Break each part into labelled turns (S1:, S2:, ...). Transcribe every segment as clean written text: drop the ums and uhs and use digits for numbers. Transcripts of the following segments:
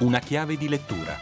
S1: Una chiave di lettura.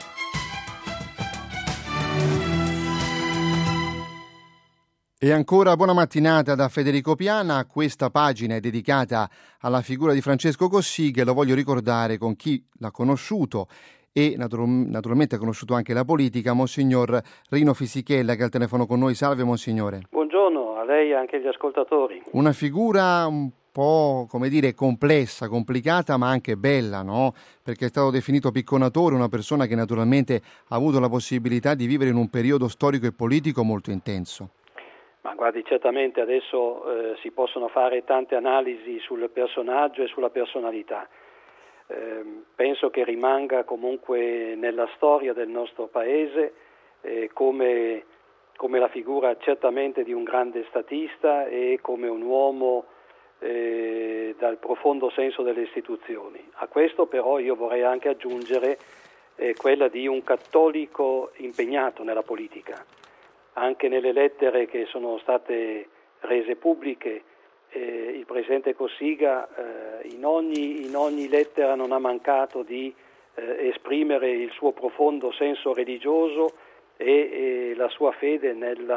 S2: E ancora buona mattinata da Federico Piana. Questa pagina è dedicata alla figura di Francesco Cossiga e lo voglio ricordare con chi l'ha conosciuto e naturalmente ha conosciuto anche la politica, Monsignor Rino Fisichella, che è al telefono con noi. Salve Monsignore.
S3: Buongiorno a lei e anche agli ascoltatori.
S2: Una figura un po', come dire, complessa, complicata, ma anche bella, no? Perché è stato definito picconatore, una persona che naturalmente ha avuto la possibilità di vivere in un periodo storico e politico molto intenso.
S3: Ma guardi, certamente adesso si possono fare tante analisi sul personaggio e sulla personalità. Penso che rimanga comunque nella storia del nostro paese come la figura certamente di un grande statista e come un uomo dal profondo senso delle istituzioni. A questo però io vorrei anche aggiungere quella di un cattolico impegnato nella politica. Anche nelle lettere che sono state rese pubbliche, il Presidente Cossiga in ogni lettera non ha mancato di esprimere il suo profondo senso religioso e la sua fede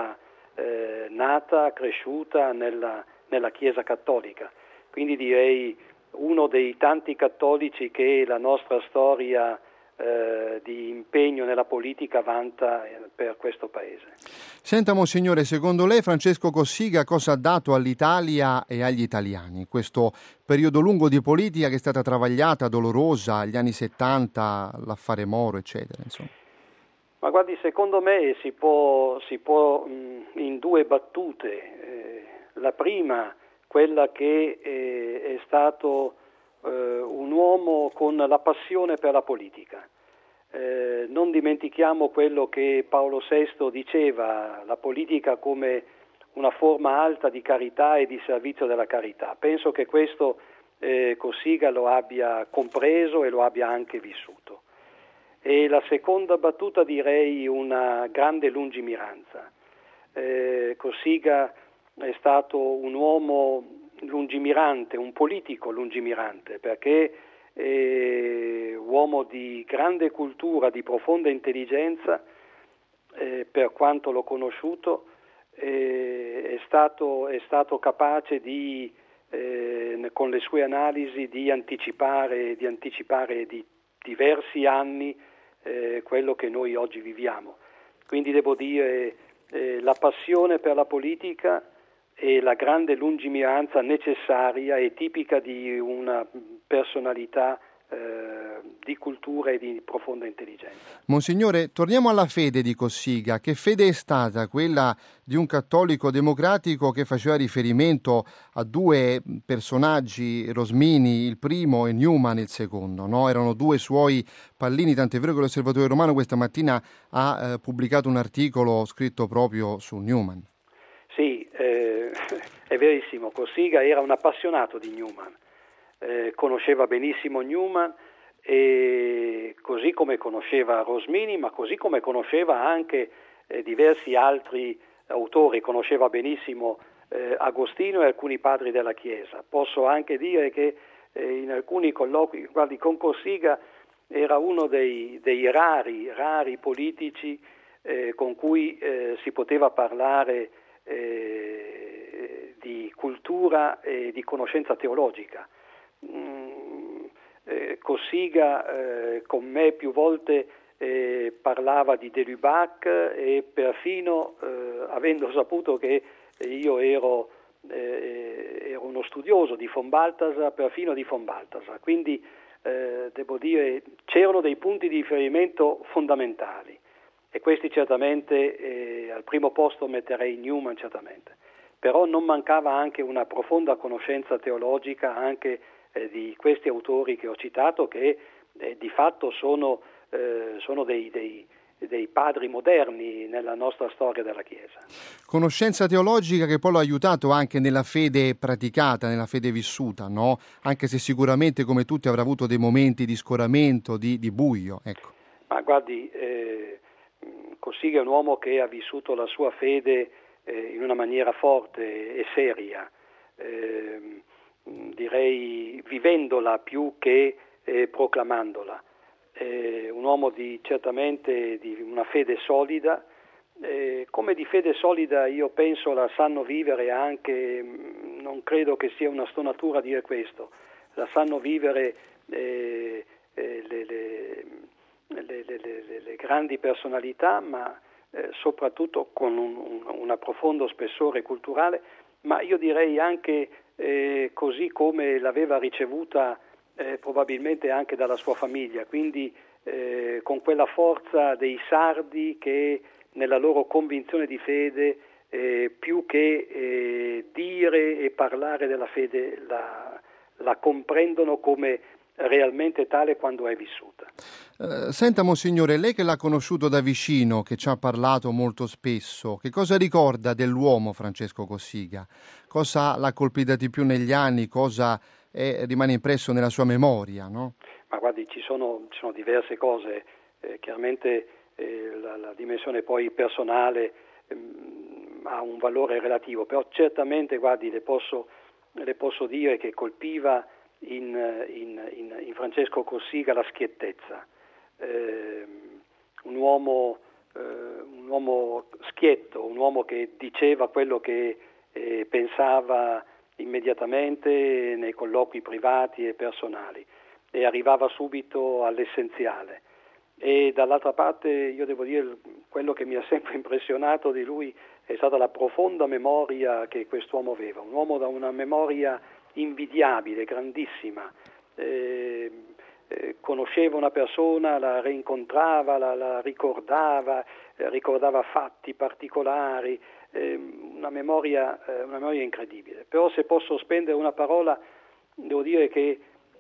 S3: nata, cresciuta nella Chiesa cattolica. Quindi direi uno dei tanti cattolici che la nostra storia di impegno nella politica vanta per questo paese.
S2: Senta Monsignore, secondo lei Francesco Cossiga cosa ha dato all'Italia e agli italiani? Questo periodo lungo di politica che è stata travagliata, dolorosa, gli anni 70, l'affare Moro, eccetera, insomma.
S3: Ma guardi, secondo me si può in due battute. La prima, quella che è stato un uomo con la passione per la politica. Non dimentichiamo quello che Paolo VI diceva, la politica come una forma alta di carità e di servizio della carità. Penso che questo Cossiga lo abbia compreso e lo abbia anche vissuto. E la seconda battuta direi una grande lungimiranza. Cossiga è stato un uomo lungimirante, un politico lungimirante, perché uomo di grande cultura, di profonda intelligenza, per quanto l'ho conosciuto, è stato capace di, con le sue analisi, di anticipare di diversi anni quello che noi oggi viviamo. Quindi devo dire la passione per la politica e la grande lungimiranza necessaria e tipica di una personalità di cultura e di profonda intelligenza.
S2: Monsignore, torniamo alla fede di Cossiga. Che fede è stata quella di un cattolico democratico che faceva riferimento a due personaggi, Rosmini il primo e Newman il secondo, no? Erano due suoi pallini, tant'è vero che l'Osservatore Romano questa mattina ha pubblicato un articolo scritto proprio su Newman.
S3: Sì, è verissimo, Cossiga era un appassionato di Newman, conosceva benissimo Newman, e così come conosceva Rosmini, ma così come conosceva anche diversi altri autori, conosceva benissimo Agostino e alcuni padri della Chiesa. Posso anche dire che in alcuni colloqui, guardi, con Cossiga era uno dei rari politici con cui si poteva parlare di cultura e di conoscenza teologica. Cossiga con me più volte parlava di de Lubac e perfino avendo saputo che io ero uno studioso di von Balthasar, perfino di von Balthasar. Quindi devo dire c'erano dei punti di riferimento fondamentali e questi certamente al primo posto metterei Newman certamente. Però non mancava anche una profonda conoscenza teologica anche di questi autori che ho citato, che di fatto sono dei padri moderni nella nostra storia della Chiesa.
S2: Conoscenza teologica che poi l'ha aiutato anche nella fede praticata, nella fede vissuta, no? Anche se sicuramente come tutti avrà avuto dei momenti di scoramento, di buio, ecco.
S3: Ma guardi, Cossiga è un uomo che ha vissuto la sua fede in una maniera forte e seria, direi vivendola più che proclamandola. un uomo certamente di una fede solida. Come di fede solida io penso la sanno vivere anche, non credo che sia una stonatura dire questo, la sanno vivere le grandi personalità, ma soprattutto con un profondo spessore culturale, ma io direi anche così come l'aveva ricevuta probabilmente anche dalla sua famiglia, quindi con quella forza dei sardi che nella loro convinzione di fede più che dire e parlare della fede la comprendono come realmente tale quando è vissuta.
S2: Senta Monsignore, lei che l'ha conosciuto da vicino, che ci ha parlato molto spesso, che cosa ricorda dell'uomo Francesco Cossiga? Cosa l'ha colpita di più negli anni? Cosa rimane impresso nella sua memoria, no?
S3: Ma guardi, ci sono diverse cose, chiaramente la dimensione poi personale ha un valore relativo, però certamente guardi, le posso dire che colpiva in Francesco Cossiga la schiettezza, un uomo schietto, un uomo che diceva quello che pensava immediatamente nei colloqui privati e personali e arrivava subito all'essenziale. E dall'altra parte io devo dire quello che mi ha sempre impressionato di lui è stata la profonda memoria che quest'uomo aveva, un uomo da una memoria invidiabile, grandissima, conosceva una persona, la rincontrava, la ricordava fatti particolari, una memoria incredibile. Però se posso spendere una parola, devo dire che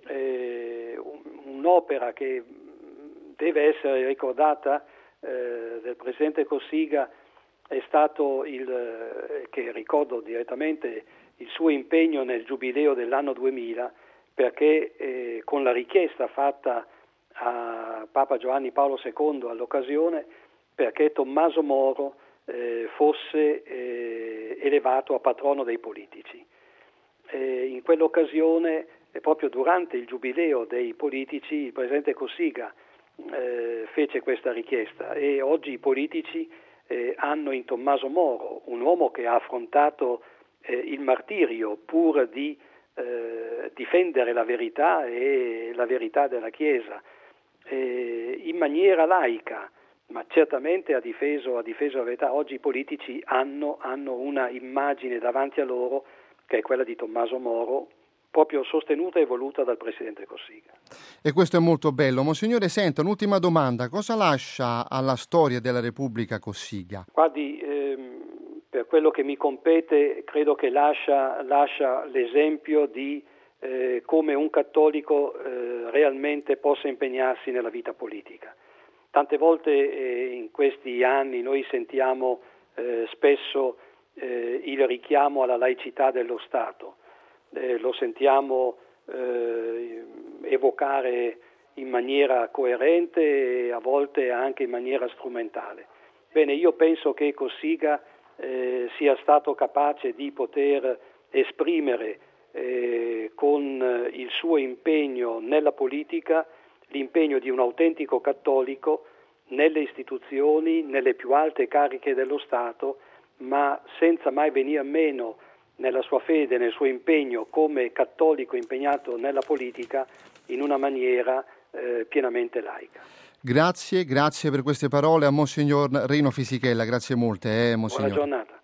S3: un'opera che deve essere ricordata del presidente Cossiga è stato che ricordo direttamente il suo impegno nel giubileo dell'anno 2000, perché con la richiesta fatta a Papa Giovanni Paolo II all'occasione, perché Tommaso Moro fosse elevato a patrono dei politici. In quell'occasione, proprio durante il giubileo dei politici, il presidente Cossiga fece questa richiesta e oggi i politici hanno in Tommaso Moro un uomo che ha affrontato il martirio pur di difendere la verità e la verità della Chiesa in maniera laica, ma certamente ha difeso la verità. Oggi i politici hanno una immagine davanti a loro che è quella di Tommaso Moro, proprio sostenuta e voluta dal presidente Cossiga.
S2: E questo è molto bello. Monsignore, senta, un'ultima domanda. Cosa lascia alla storia della Repubblica Cossiga?
S3: Guardi, per quello che mi compete, credo che lascia l'esempio di come un cattolico realmente possa impegnarsi nella vita politica. Tante volte in questi anni noi sentiamo spesso il richiamo alla laicità dello Stato. Lo sentiamo evocare in maniera coerente e a volte anche in maniera strumentale. Bene, io penso che Cossiga sia stato capace di poter esprimere con il suo impegno nella politica l'impegno di un autentico cattolico nelle istituzioni, nelle più alte cariche dello Stato, ma senza mai venir meno nella sua fede, nel suo impegno come cattolico impegnato nella politica in una maniera pienamente laica.
S2: Grazie per queste parole a Monsignor Rino Fisichella, grazie molte, Monsignor.
S3: Buona giornata.